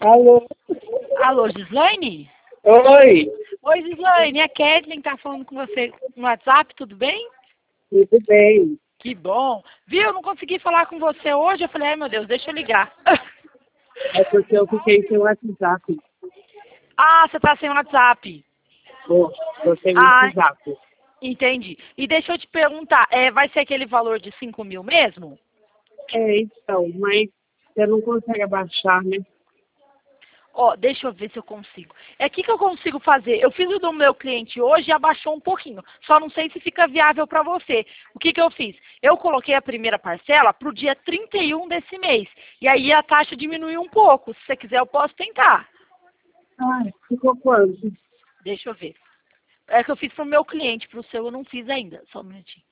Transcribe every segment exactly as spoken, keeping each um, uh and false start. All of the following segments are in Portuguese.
Alô? Alô, Gislaine? Oi, Oi, Gislaine, a Kathleen tá falando com você no WhatsApp, tudo bem? tudo bem? Que bom. Viu, eu não consegui falar com você hoje, eu falei, ai meu Deus, deixa eu ligar. É porque eu fiquei sem WhatsApp. Ah, você tá sem WhatsApp. Tô, tô sem Ah, WhatsApp. entendi. E deixa eu te perguntar, é, vai ser aquele valor de cinco mil mesmo? É, então, mas você não consegue abaixar, né? Ó, deixa eu ver se eu consigo. É o que que eu consigo fazer? Eu fiz o do meu cliente hoje e abaixou um pouquinho. Só não sei se fica viável para você. O que que eu fiz? Eu coloquei a primeira parcela para o dia trinta e um desse mês. E aí a taxa diminuiu um pouco. Se você quiser, eu posso tentar. Ai, ficou quanto? Deixa eu ver. É que eu fiz para o meu cliente, para o seu eu não fiz ainda. Só um minutinho.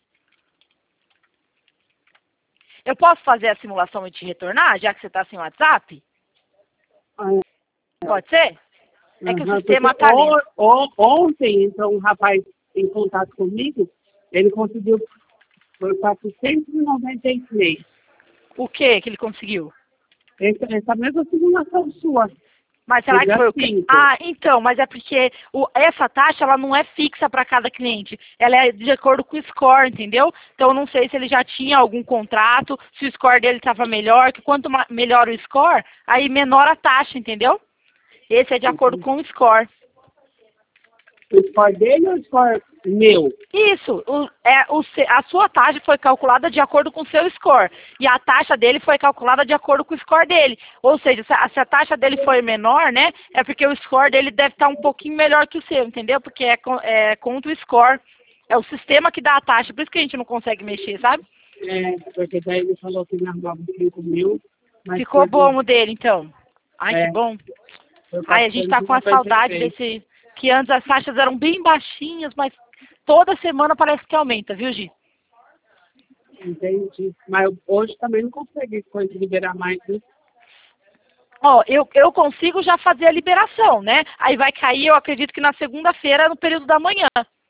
Eu posso fazer a simulação e te retornar, já que você está sem WhatsApp? Ah, Pode ser? É que o aham, sistema porque está lento. o- o- ontem, então, um rapaz em contato comigo, ele conseguiu por quatrocentos e noventa e três. O que que ele conseguiu? Essa, essa mesma simulação sua, Mas no será que dia foi o que? cinco. Ah, então, mas é porque o, essa taxa ela não é fixa para cada cliente. Ela é de acordo com o score, entendeu? Então eu não sei se ele já tinha algum contrato, se o score dele estava melhor, que quanto ma- melhor o score, aí menor a taxa, entendeu? Esse é de acordo com o score. O score dele ou o score meu? Isso, o, é, o, se- a sua taxa foi calculada de acordo com o seu score. E a taxa dele foi calculada de acordo com o score dele. Ou seja, se a, se a taxa dele foi menor, né? É porque o score dele deve estar um pouquinho melhor que o seu, entendeu? Porque é, co- é contra o score. É o sistema que dá a taxa, por isso que a gente não consegue mexer, sabe? É, porque daí ele falou que me arrumava cinco mil, mas Ficou foi, bom o dele, então. Ai, que é, bom. foi Ai, a gente tá com a saudade quatrocentos e noventa e três. desse... Que antes as taxas eram bem baixinhas, mas toda semana parece que aumenta, viu, Gi? Entendi. Mas eu- hoje também não consegui coisa liberar mais, né? Ó, eu, eu consigo já fazer a liberação, né? Aí vai cair, eu acredito que na segunda-feira, no período da manhã.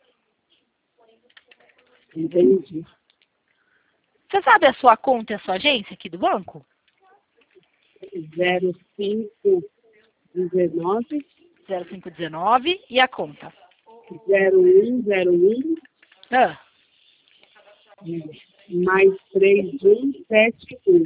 Entendi. Você sabe a sua conta e a sua agência aqui do banco? zero cinco dezenove, zero cinco um nove e a conta. zero um zero um, Ah, mais três um sete um.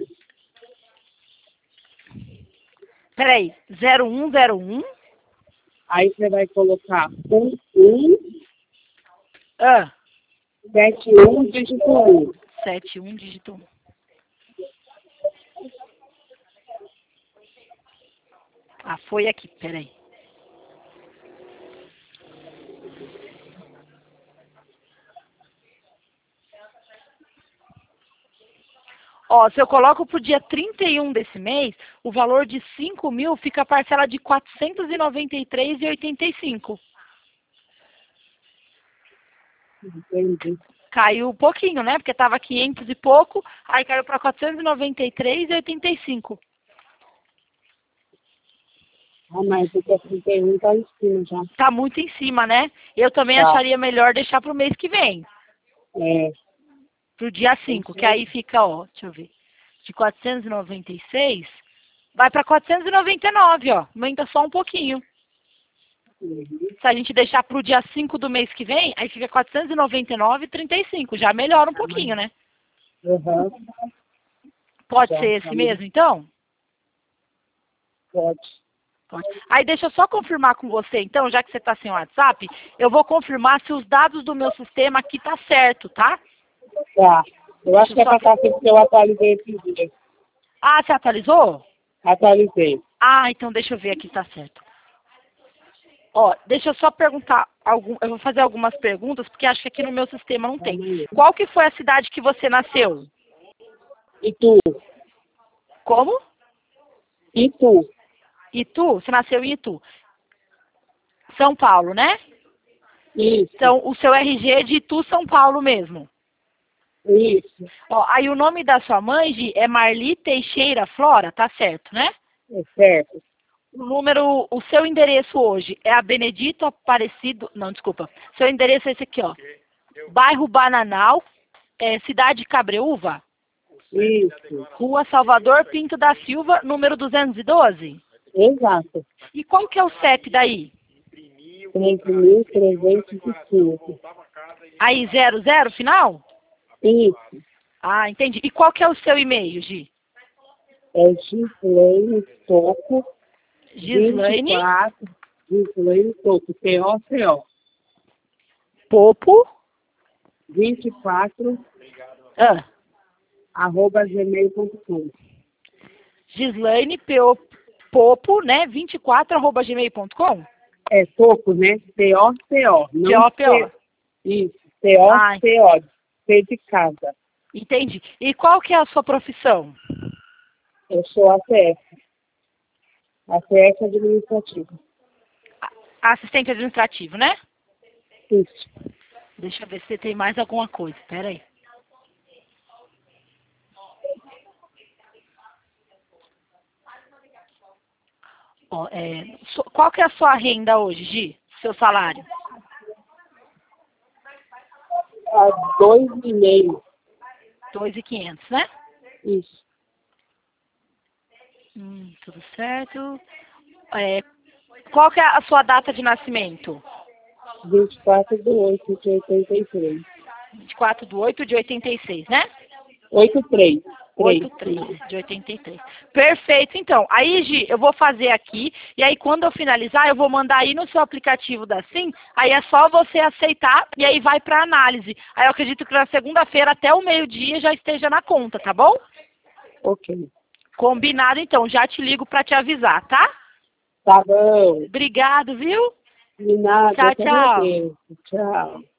peraí, zero um zero um, Aí você vai colocar um um ah, sete um dígito um. sete um dígito um. Ah, foi aqui, peraí. Ó, se eu coloco pro dia trinta e um desse mês, o valor de cinco mil fica a parcela de quatrocentos e noventa e três reais e oitenta e cinco. Entendi. Caiu um pouquinho, né? Porque tava quinhentos e pouco, aí caiu para quatrocentos e noventa e três reais e oitenta e cinco. Ah, mas o trinta e um tá em cima já. Tá muito em cima, né? Eu também Tá. acharia melhor deixar pro mês que vem, É, pro dia cinco, que aí fica, ó, deixa eu ver, de quatrocentos e noventa e seis, vai para quatrocentos e noventa e nove, ó, aumenta só um pouquinho. uhum. Se a gente deixar pro dia cinco do mês que vem, aí fica quatrocentos e noventa e nove reais e trinta e cinco, já melhora um pouquinho, né? Uhum. Pode Já, ser tá esse bom. mesmo, então? Pode. Pode. Aí deixa eu só confirmar com você, então, já que você está sem WhatsApp, eu vou confirmar se os dados do meu sistema aqui tá certo, tá? Tá. Eu acho Deixa que eu é só pra ver. cá que eu atualizei esses dias. Ah, você atualizou? Atualizei. Ah, então deixa eu ver aqui se tá certo. Ó, deixa eu só perguntar, algum, eu vou fazer algumas perguntas, porque acho que aqui no meu sistema não tem. Calma aí. Qual que foi a cidade que você nasceu? E tu? Como? E tu? Itu? Você nasceu em Itu. São Paulo, né? Isso. Então, o seu R G é de Itu, São Paulo mesmo. Isso. Ó, aí o nome da sua mãe, Gi, é Marli Teixeira Flora, tá certo, né? É certo. O número, o seu endereço hoje é a Benedito Aparecido, não, desculpa. Seu endereço é esse aqui, ó. Bairro Bananal, é, Cidade Cabreúva, Isso. Rua Salvador Pinto da Silva, número duzentos e doze. Exato. E qual que é o C E P daí? três mil trezentos e cinco. Aí, zero, zero, final? Isso. Ah, entendi. E qual que é o seu e-mail, Gi? É Gislaine Toco. Gislaine vinte e quatro. Gislaine Toco. T O C O. Popo. vinte e quatro. Ah, Arroba gmail ponto com. Gislaine P-O- Popo, né? vinte e quatro arroba gmail ponto com? É Toco, né? T O C O. P O P O. T- Isso. T O C O. C de casa. Entendi. E qual que é a sua profissão? Eu sou A C F. A C F administrativa. A- Assistente administrativo, né? Isso. Deixa eu ver se tem mais alguma coisa. Pera aí. Ó, é, so- qual que é a sua renda hoje, Gi? Seu salário? A dois e meio. dois mil e quinhentos, né? Isso. Hum, tudo certo. É, qual que é a sua data de nascimento? vinte e quatro de oito de oitenta e três. vinte e quatro de oito de oitenta e seis, né? oitenta e três. oitenta e três de oitenta e três. Perfeito, então. Aí, Gi, eu vou fazer aqui, e aí quando eu finalizar, eu vou mandar aí no seu aplicativo da Sim, aí é só você aceitar, e aí vai para análise. Aí eu acredito que na segunda-feira, até o meio-dia, já esteja na conta, tá bom? Ok. Combinado, então. Já te ligo para te avisar, tá? Tá bom. Obrigado, viu? De nada. Tchau, eu que tchau. agradeço. Tchau.